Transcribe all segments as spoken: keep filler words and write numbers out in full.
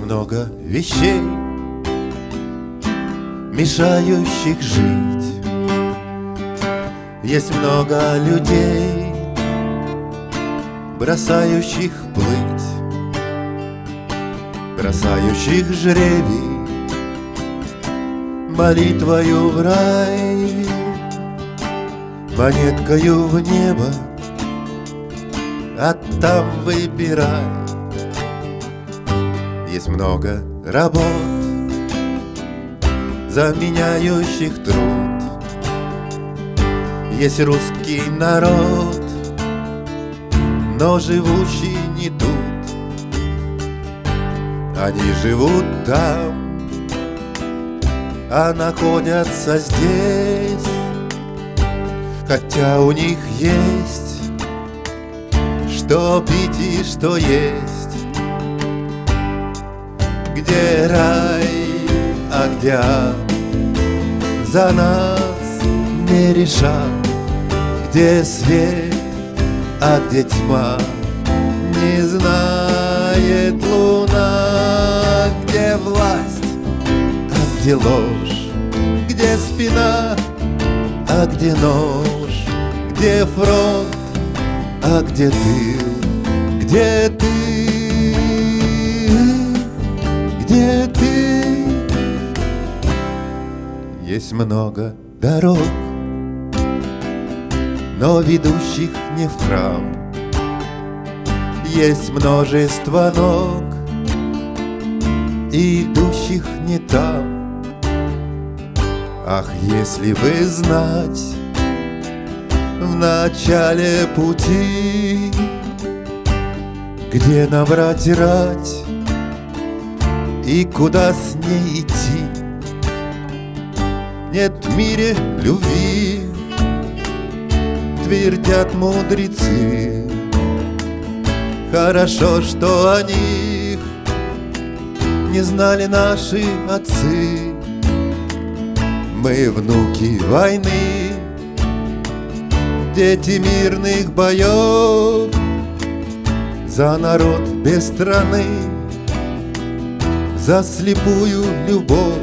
много вещей, мешающих жить. Есть много людей, бросающих плыть, бросающих жребий молитвою в рай, монеткою в небо, а там выбирай. Есть много работ, заменяющих труд. Есть русский народ, но живущий не тут. Они живут там, а находятся здесь, хотя у них есть что пить и что есть. Где рай, а где ад, за нас не решат. Где свет, а где тьма, не знает луна. Где власть, а где ложь, где спина, а где нож. Где фронт, а где тыл, где ты, где ты? Есть много дорог, но ведущих не в храм. Есть множество ног, идущих не там. Ах, если бы знать в начале пути, где набрать рать и куда с ней идти. Нет в мире любви, твердят мудрецы. Хорошо, что о них не знали наши отцы. Мы внуки войны, дети мирных боев, за народ без страны, за слепую любовь.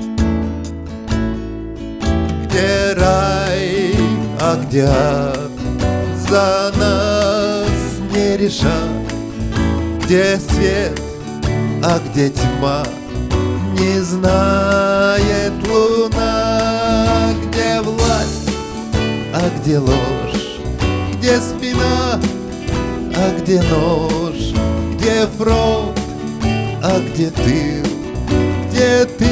Где рай, а где ад, за нас не решат. Где свет, а где тьма, не знает луна. Где власть, а где ложь, где спина, а где нож. Где фронт, а где тыл, где ты?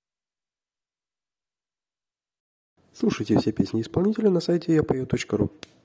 Слушайте все песни исполнителя на сайте я пою точка ру.